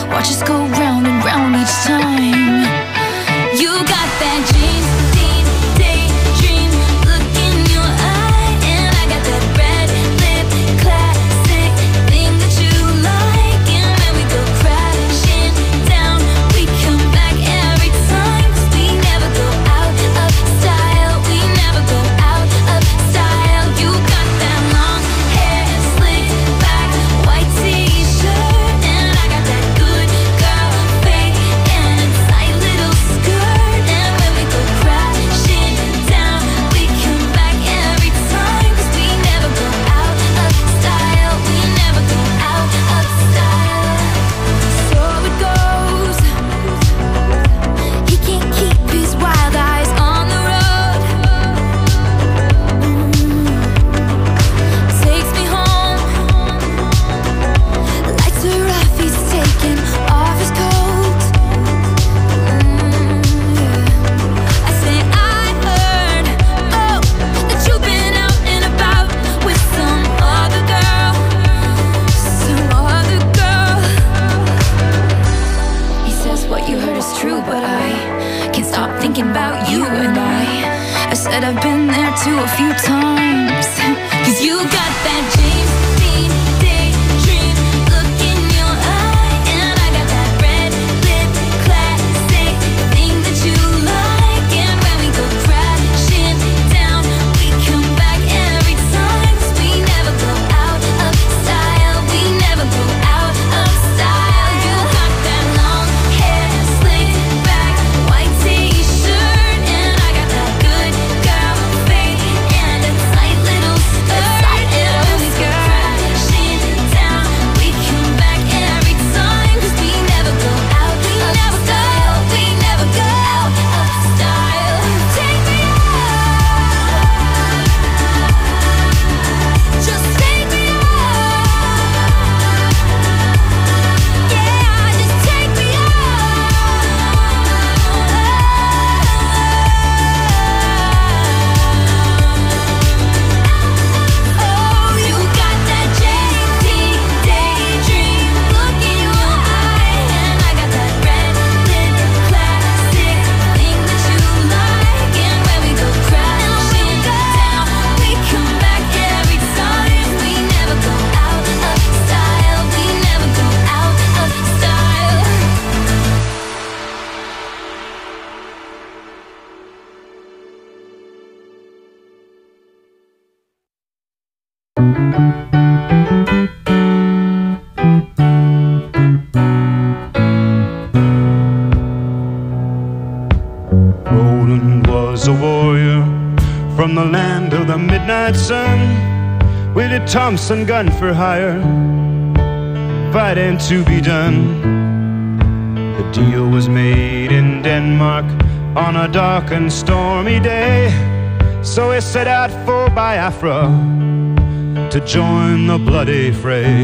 Watch us go round and round each time. You got that dream, daydream look in your eye, and I got that red lip classic thing that you like. And when we go crashing down, we come back every time, 'cause we never go out of style. We never go out of style. You got that long hair, slick back, white t-shirt, and I got that good girl fake and a tight little skirt. And when we go crashing down, we come back every time, 'cause we never go out of style. We never go out of style. So it goes. He can't keep his wild eyes on the road. Takes me home. Lights are off, he's taking off his coat. I say I heard, oh, that you've been out and about with some other girl, some other girl. He says what you heard is true, but I can't stop thinking about you and I said I've been there too a few times. 'Cause you got that James Dean daydream look in your eye, and I got that red lip classic thing that you like. And when we go crashing down, we come back every time, 'cause we never go out of style. We never go out of style. You got that long hair, slick back, white t-shirt, and I got that good girl fake and a tight little skirt. And when we go crashing down, we come back every time, 'cause we never go out of style. We never go out of style. Take me out, just take me out. Yeah, just take me out. Oh, you got that JT daydream look in your eye, and I got that red lip classic thing that you like. And when we go crashing down, we come back every time. We never go out of style. We never go out of style. Roland was a warrior from the land of the midnight sun, with a Thompson gun for hire, fighting to be done. The deal was made in Denmark on a dark and stormy day, so he set out for Biafra to join the bloody fray.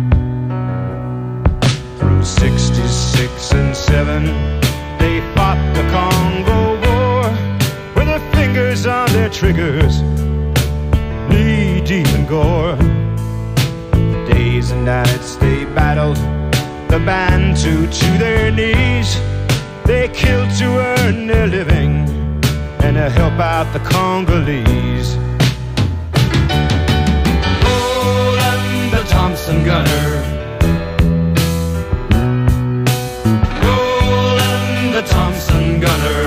Through 66 and 7, they fought the Congo War, with their fingers on their triggers, knee deep in gore. Days and nights they battled, the Bantu to their knees. They killed to earn their living and to help out the Congolese. Roland the Thompson gunner, Roland the Thompson gunner.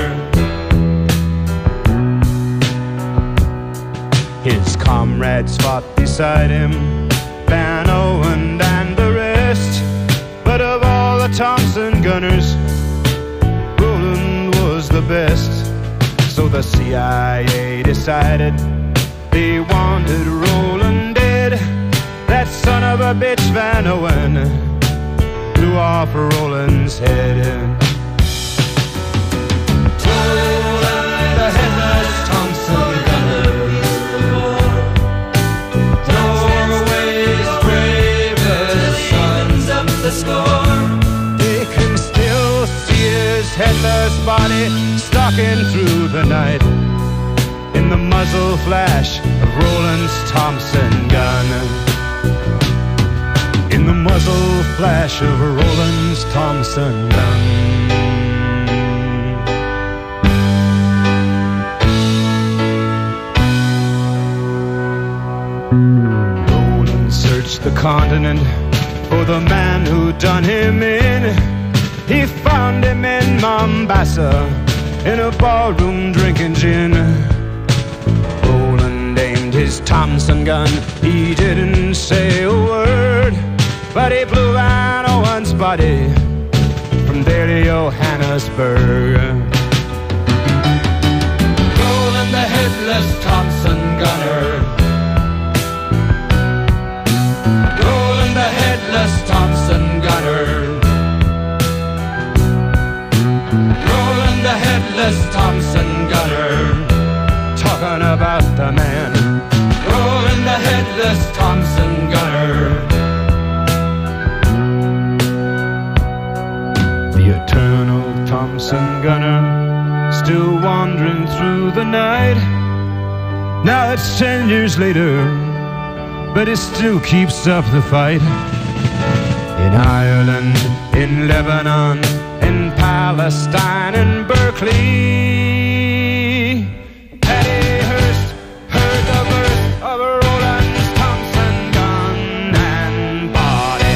His comrades fought beside him, Van Owen and the rest. But of all the Thompson gunners, Roland was the best. So the CIA decided they wanted Roland dead. That son of a bitch Van Owen blew off Roland's head. Roland the headless Thompson gunner, Norway's bravest sons of the score. They can still see his headless body stalking through the night, in the muzzle flash of Roland's Thompson gun, in the muzzle flash of Roland's Roland's Thompson gun. Roland searched the continent for the man who done him in. He found him in Mombasa, in a ballroom drinking gin. Roland aimed his Thompson gun, he didn't say a word, but he blew out Owen's body from there to Johannesburg. Roland the headless Thompson gunner, Roland the headless Thompson gunner, Roland the headless Thompson gunner, talking about the man, Roland the headless Thompson gunner. The eternal Thompson gunner, still wandering through the night. Now it's 10 years later, but it still keeps up the fight. In Ireland, in Lebanon, in Palestine, in Berkeley, Patty Hearst heard the birth of Roland's Thompson gun and body.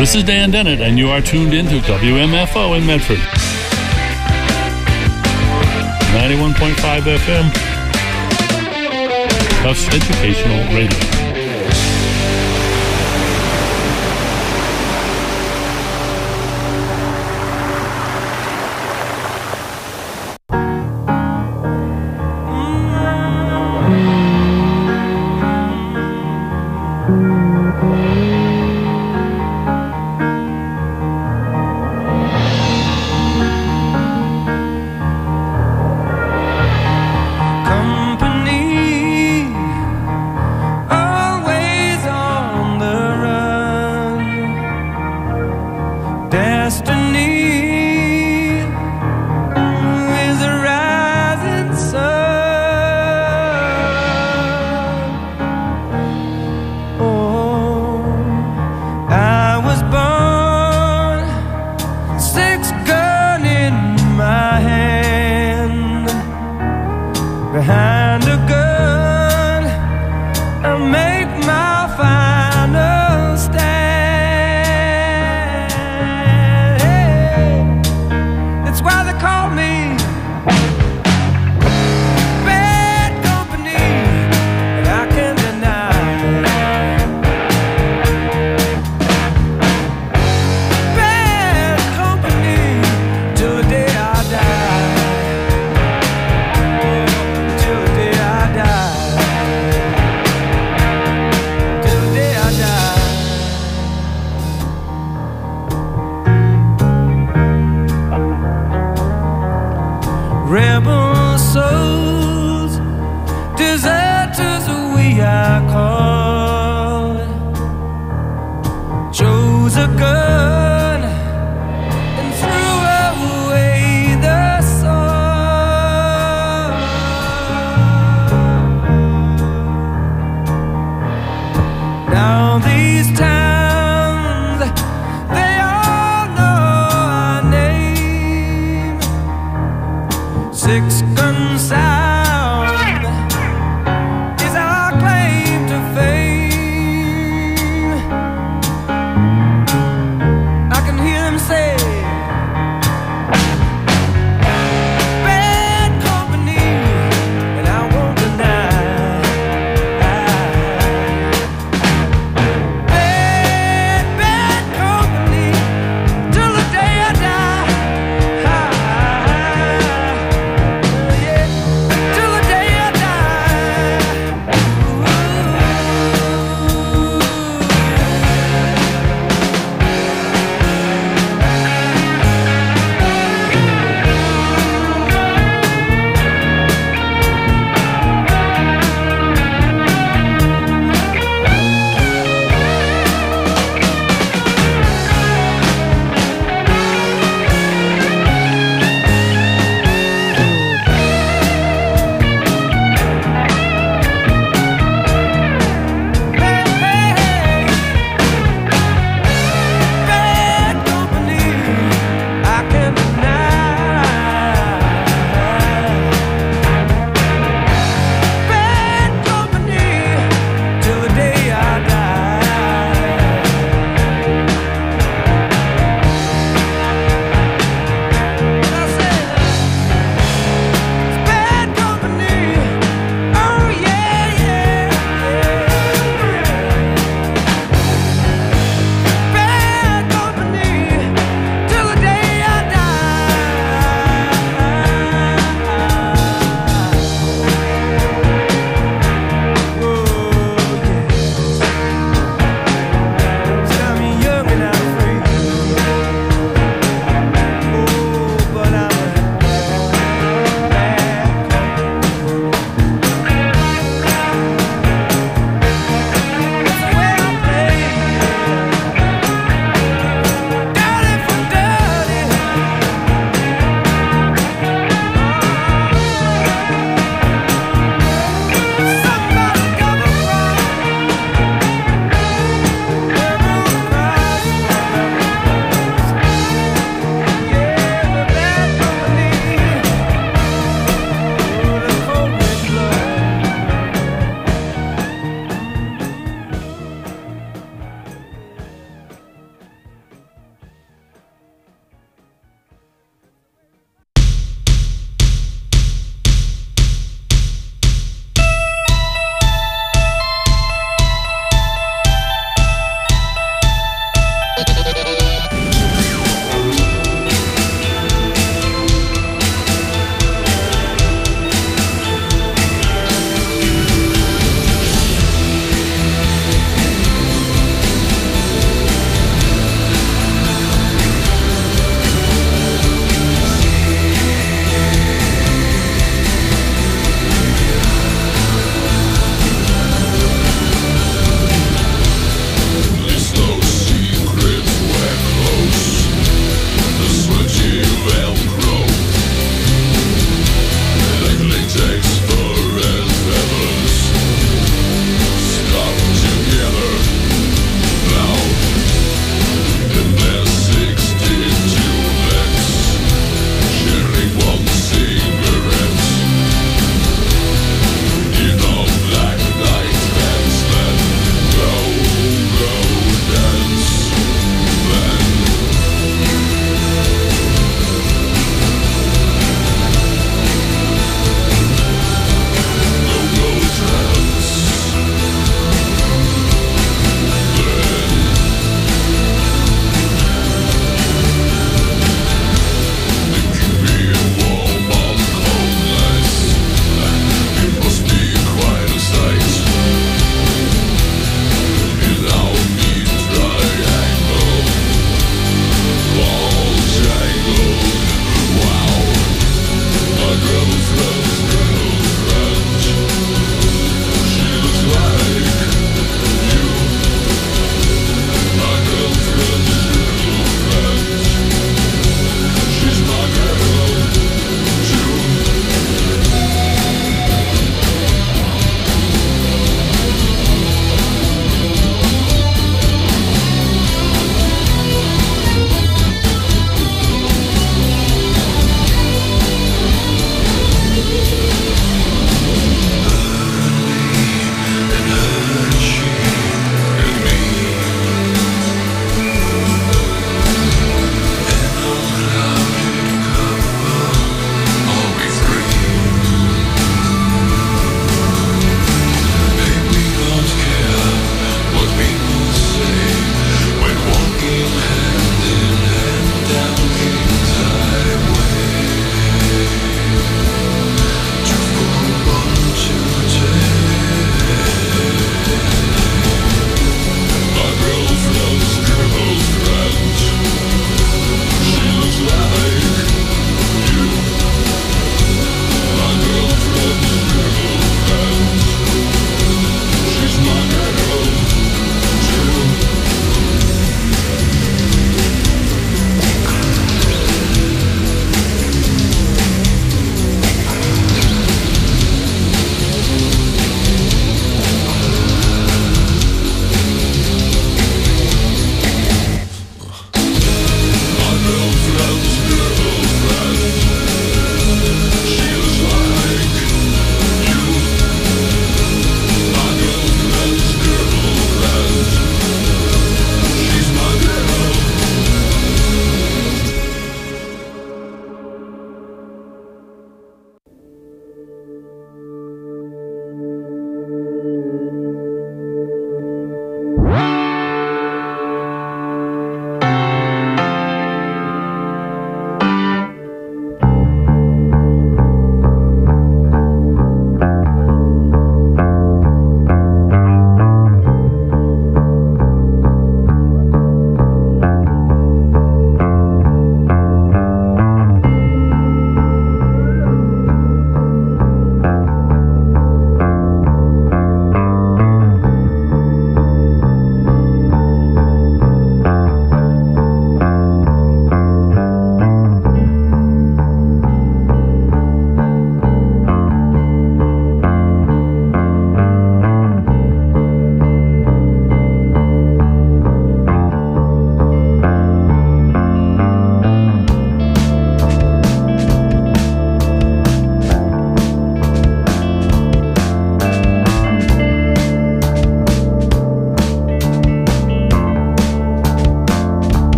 This is Dan Dennett, and you are tuned into WMFO in Medford. 91.5 FM. Tufts Educational Radio. Company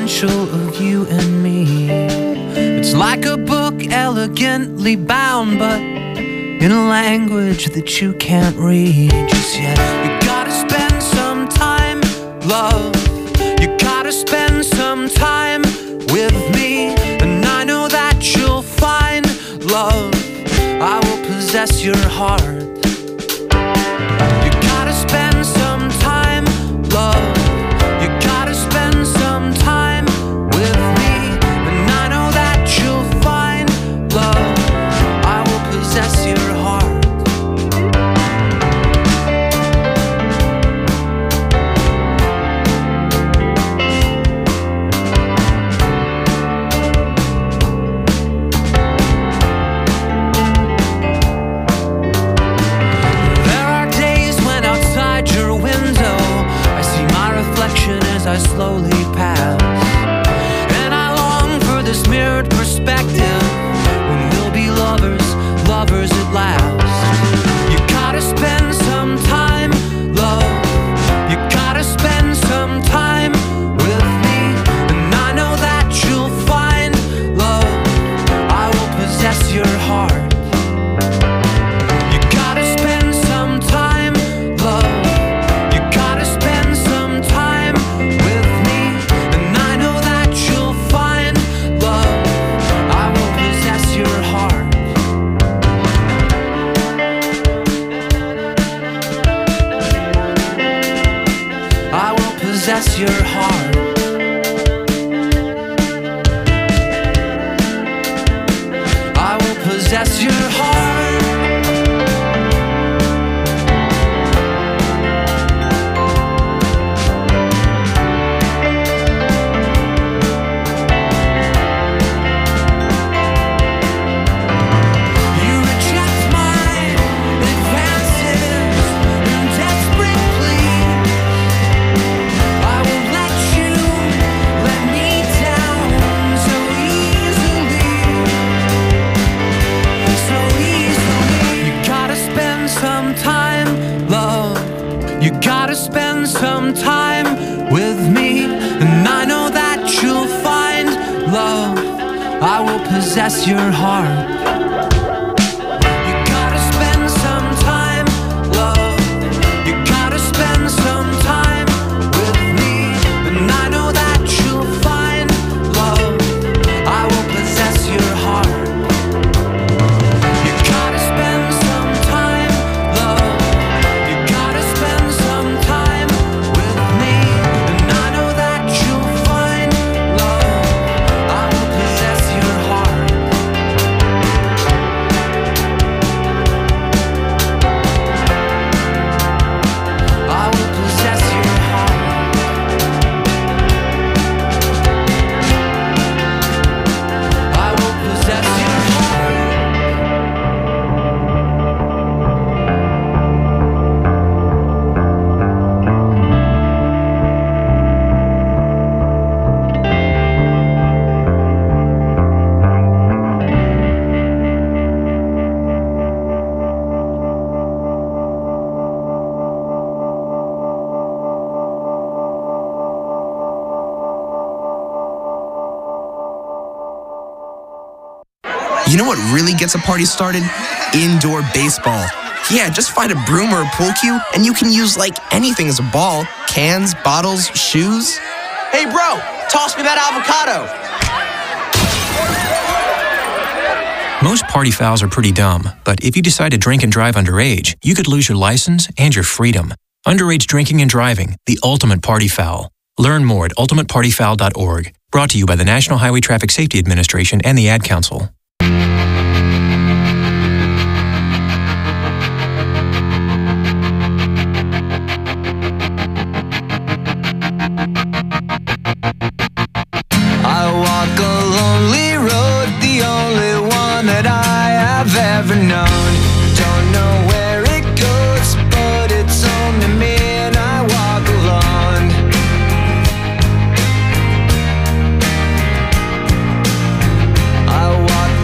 potential of you and me. It's like a book elegantly bound, but in a language that you can't read just yet. You gotta spend some time, love. You gotta spend some time with me, and I know that you'll find love. I will possess your heart. You gotta spend some time, love. You gotta spend some time with me, and I know that you'll find love. I will possess your heart. I slowly pass, and I long for this mirrored perspective when we'll be lovers, lovers at last. You gotta spend some time, love. You gotta spend some time with me, and I know that you'll find love. I will possess your heart. You gotta spend some time, love. You gotta spend some time with me, and I know that you'll find love. I will possess your heart. I will possess your heart. I will possess your heart. You gotta spend some time with me, and I know that you'll find love. I will possess your heart. You gotta spend some time, love. You gotta spend some time with me, and I know that you'll find love. I will possess your heart. You gotta spend some time, love. You gotta spend some time with me, and I know that you'll find love. I will possess your heart. I will possess your heart. I will possess your heart. You know what really gets a party started? Indoor baseball. Yeah, just find a broom or a pool cue, and you can use like anything as a ball. Cans, bottles, shoes. Hey bro, toss me that avocado. Most party fouls are pretty dumb, but if you decide to drink and drive underage, you could lose your license and your freedom. Underage drinking and driving, the ultimate party foul. Learn more at ultimatepartyfoul.org. Brought to you by the National Highway Traffic Safety Administration and the Ad Council. I walk a lonely road, the only one that I have ever known. Don't know where it goes, but it's home to me, and I walk alone. I walk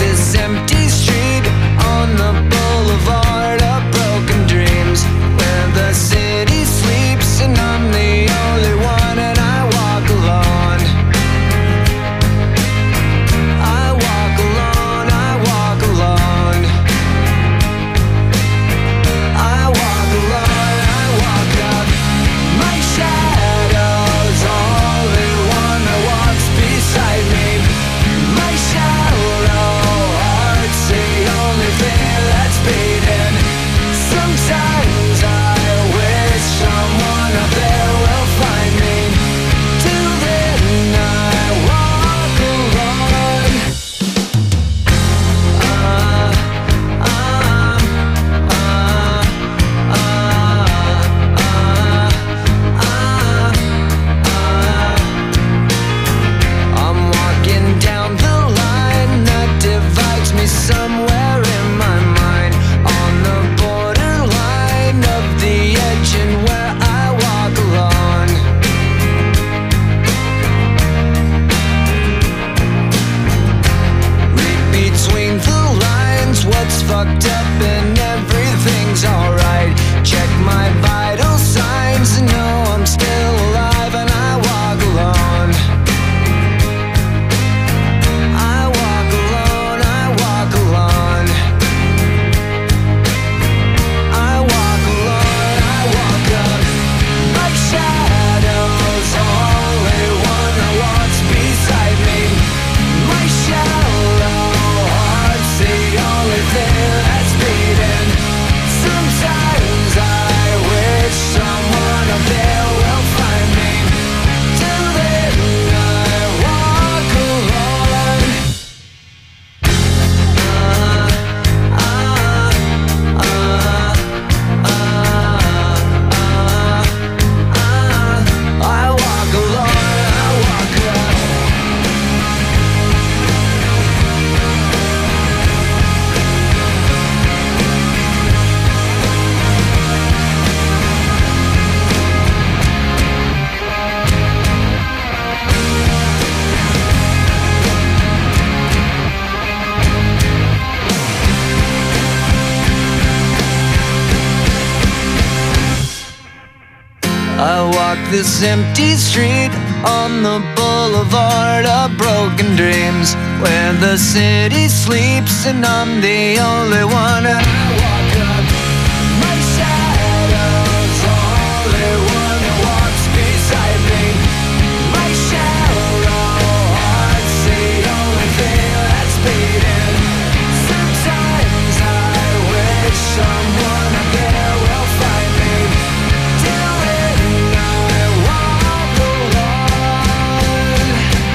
I walk this empty street on the boulevard of broken dreams, where the city sleeps and I'm the only one. And I walk up, my shadow's the only one that walks beside me. My shallow heart's the only thing that's beating. Sometimes I wish someone up there will find me. Till then I walk alone.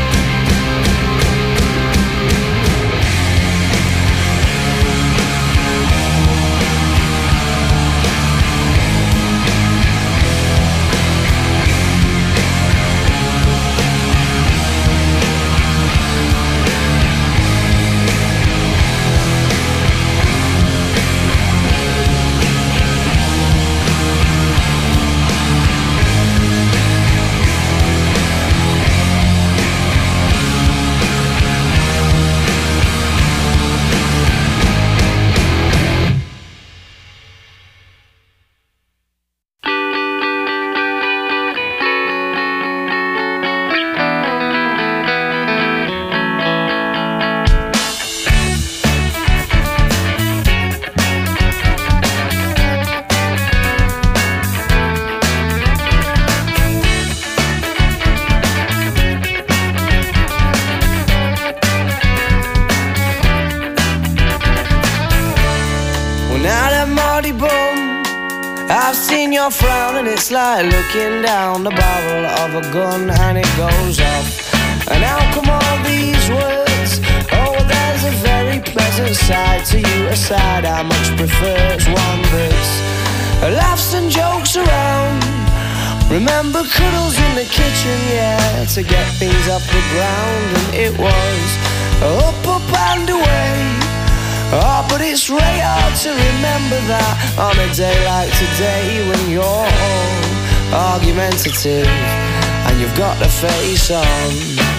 I've seen your frown and it's like looking down the barrel of a gun and it goes off. And how come all these words? Oh, there's a very pleasant side to you, a side I much prefer. It's one that's laughs and jokes around. Remember cuddles in the kitchen, yeah, to get things off the ground. And it was up, up and away. Oh, but it's really hard to remember that on a day like today, when you're all argumentative and you've got the face on.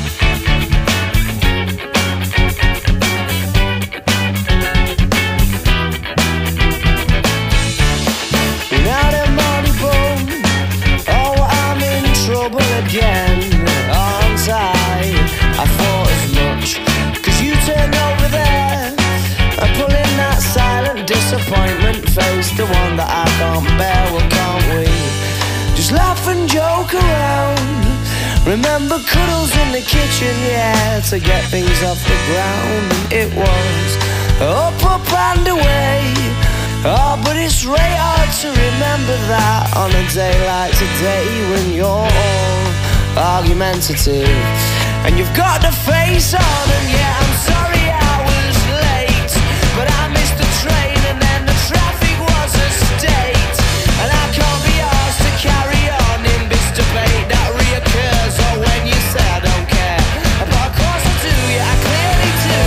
Now the money boom, oh, I'm in trouble again, aren't I? I thought as much, 'cause you turned over there and pulling that silent disappointment face, the one that I can't bear. Well, can't we just laugh and joke around? Remember cuddles in the kitchen, yeah, to get things off the ground. And it was up, up and away. Oh, but it's really hard to remember that on a day like today, when you're all argumentative and you've got the face on. And yeah, I'm sorry I was late, but I missed the train and then the traffic was a state. And I can't be asked to carry on in this debate that reoccurs. Or when you say I don't care, but of course I do, yeah, I clearly do.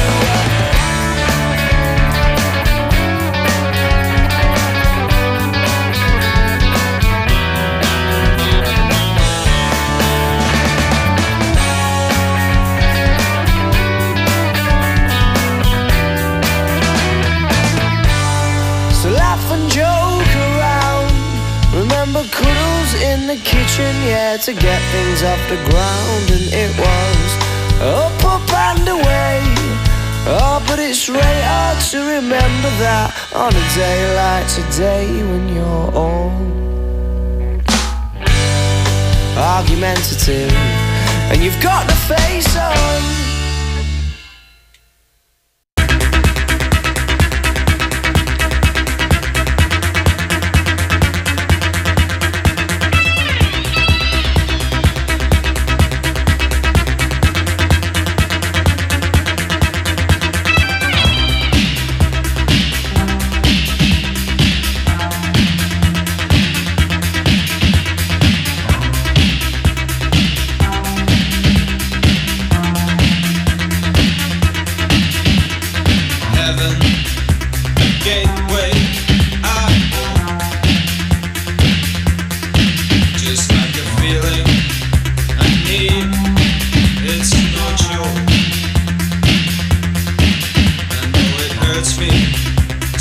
Cuddles in the kitchen, yeah, to get things off the ground. And it was up, up and away. Oh, but it's really hard to remember that on a day like today, when you're all argumentative and you've got the face on.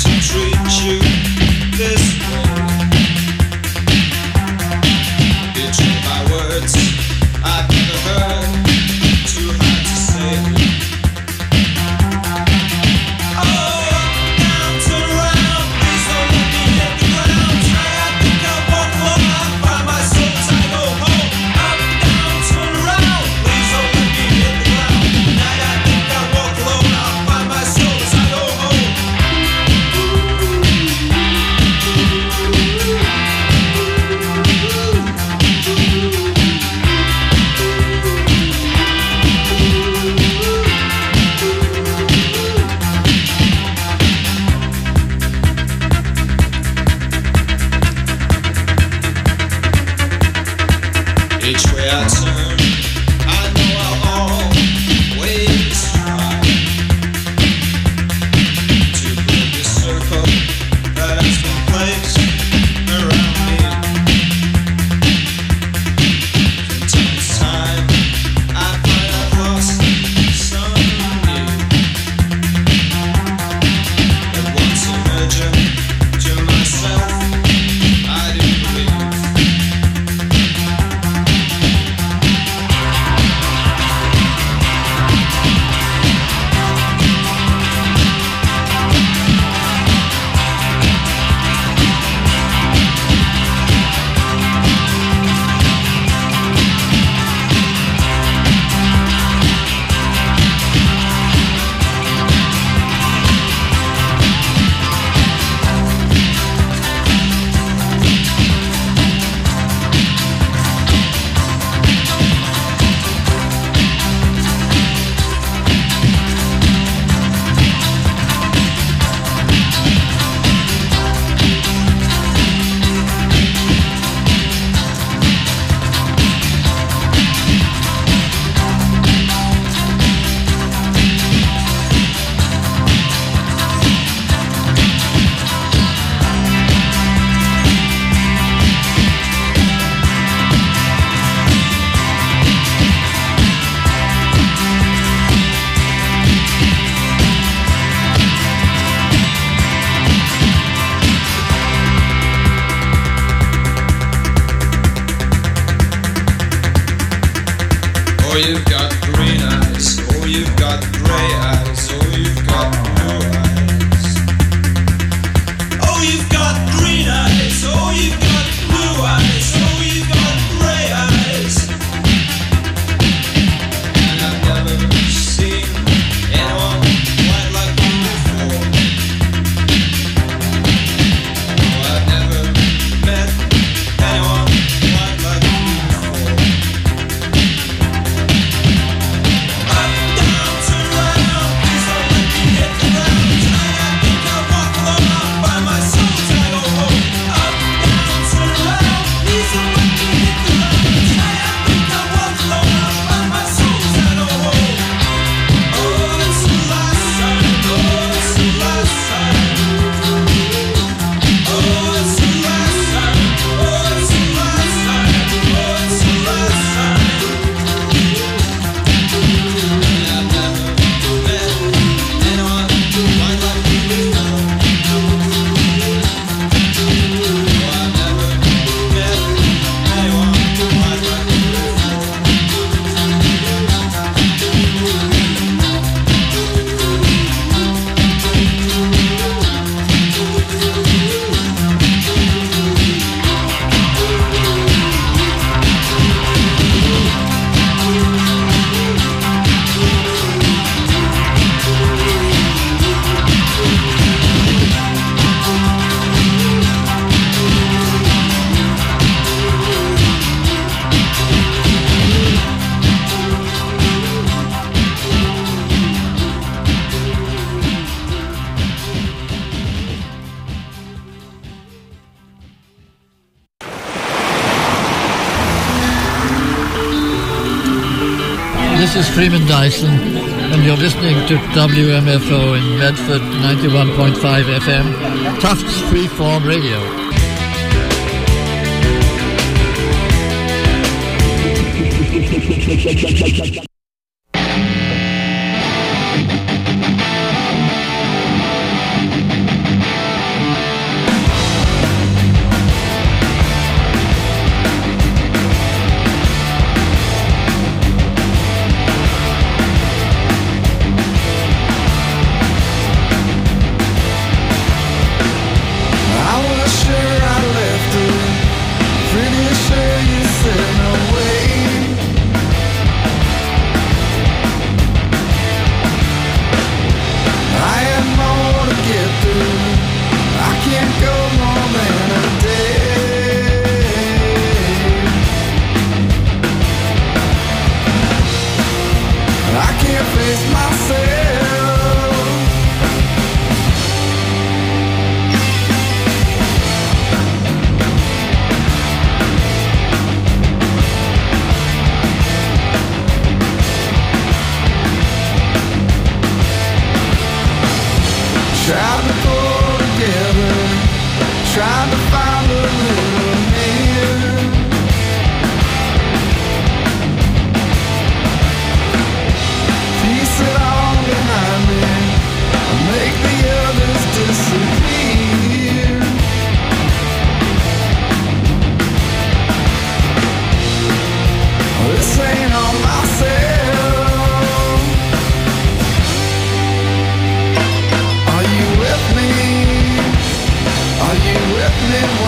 It This is Freeman Dyson, and you're listening to WMFO in Medford, 91.5 FM, Tufts Freeform Radio. Are you with me?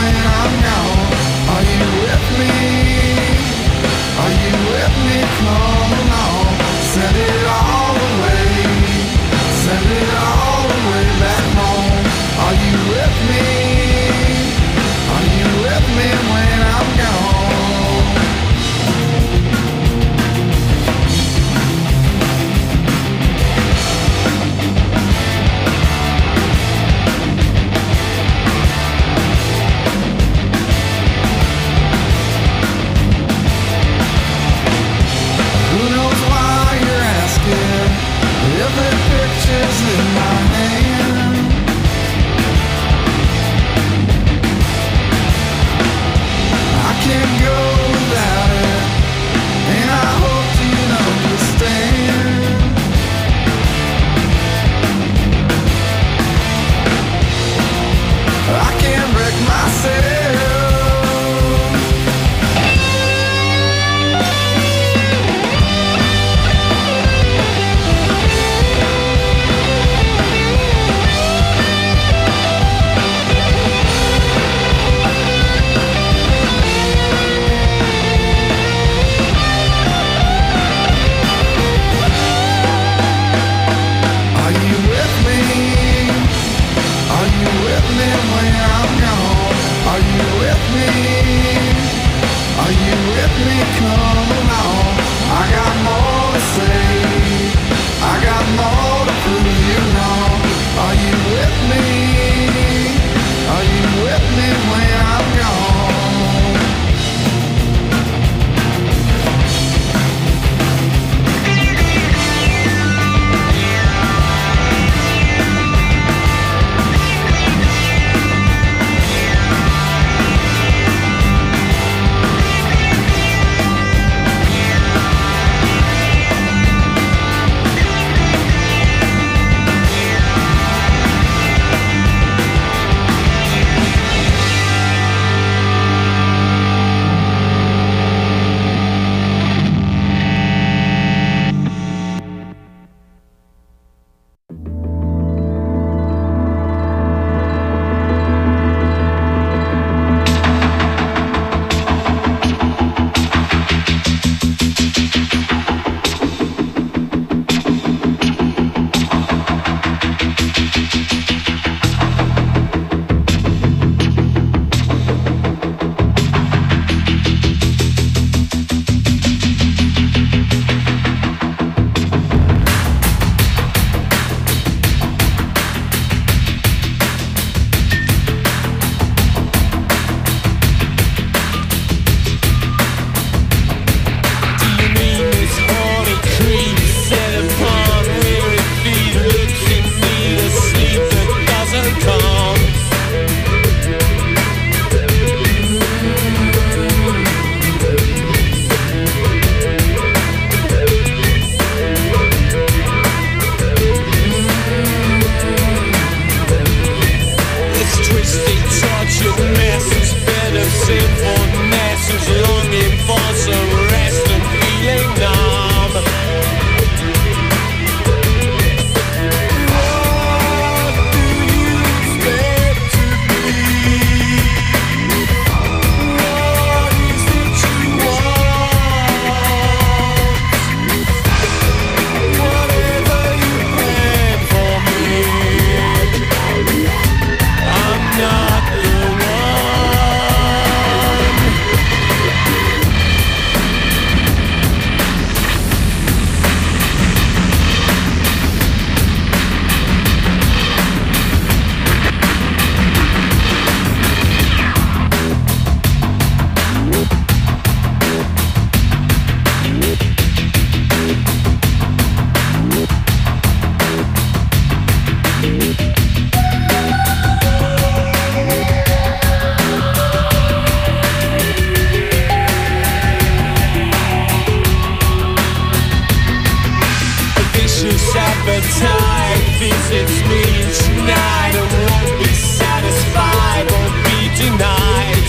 appetite visits me tonight and won't be satisfied, won't be denied.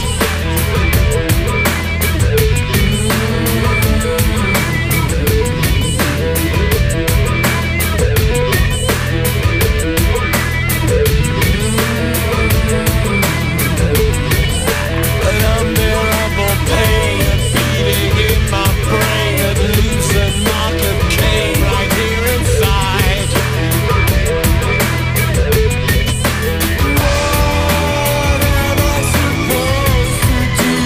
An unbearable pain, a beating in my brain, it leaves a mark of Cain right here inside. What am I supposed to do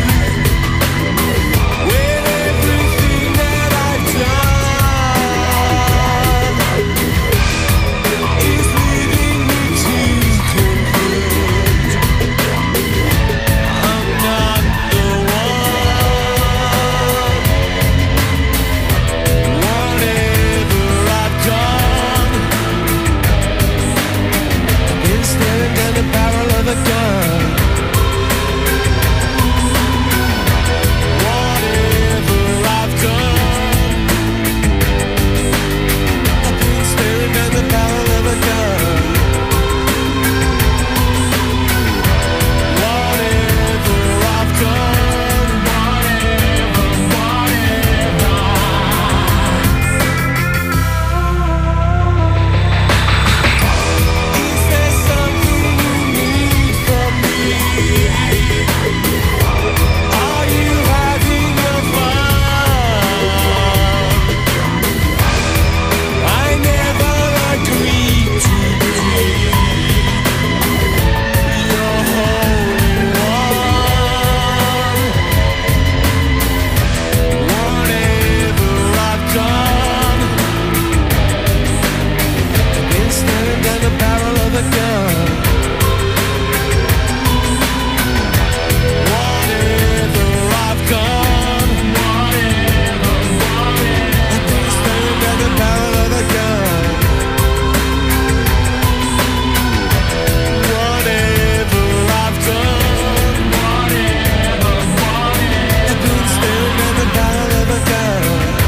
with everything that I've done? Is leading me to conclude I'm not the one. Whatever I've done, been staring down the barrel of a gun. Whatever I've done, I've been staring down the barrel of a gun. Whatever I've done, is there something you need from me? Are you having your fun? I never agreed to be your holy one. Whatever I've done, I've been staring down the barrel of a gun. Whatever I've done, I've been staring down the barrel of a gun. Whatever I've done, I've been staring down the barrel of a gun.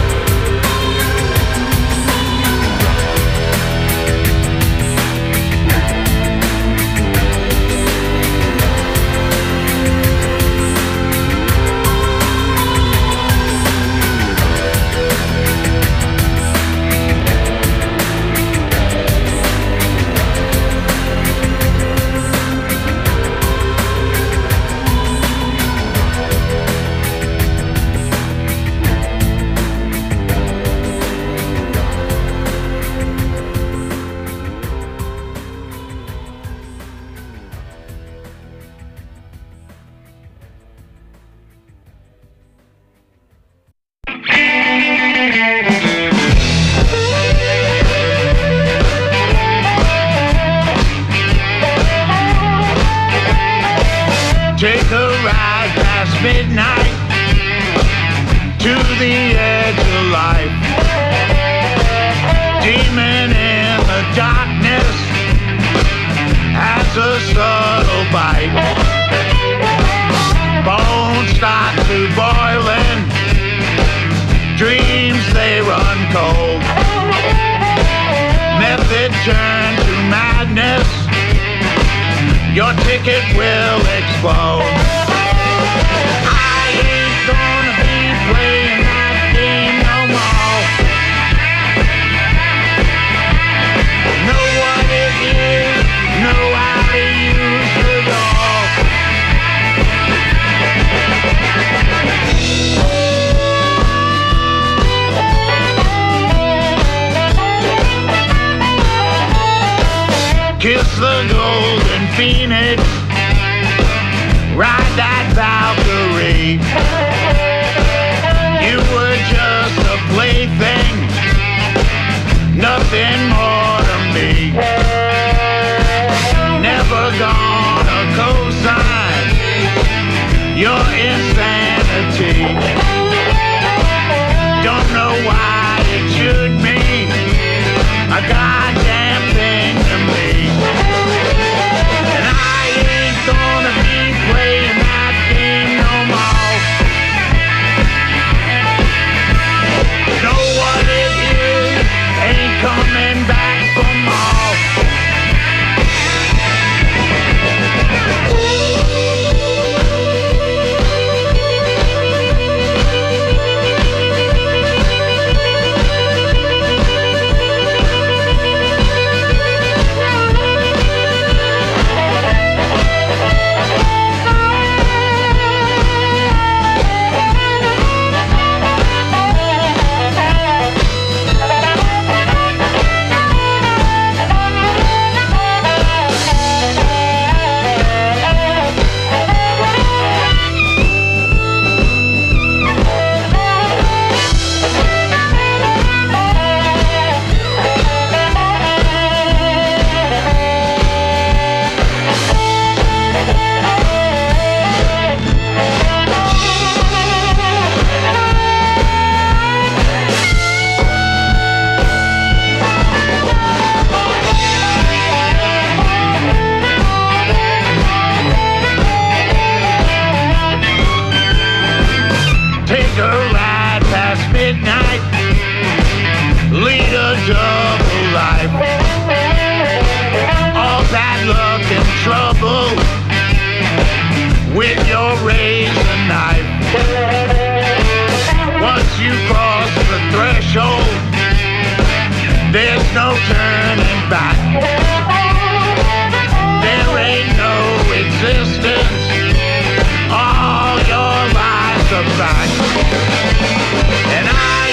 Take a ride past midnight to the edge of life. Demon in the darkness has a subtle bite. Bones start to boiling, dreams they run cold. Method turn to madness, your ticket will explode. I ain't gonna be playing that game no more. Know what it is, know how to use the door. Kiss the golden phoenix, ride that Valkyrie. You were just a plaything, nothing more to me. Never gonna co-sign your insanity. Don't know why it should mean a goddamn thing to me. And I ain't gonna be playing that game no more. Know what it is, ain't coming There's no turning back. There ain't no existence. All your lies are back. And I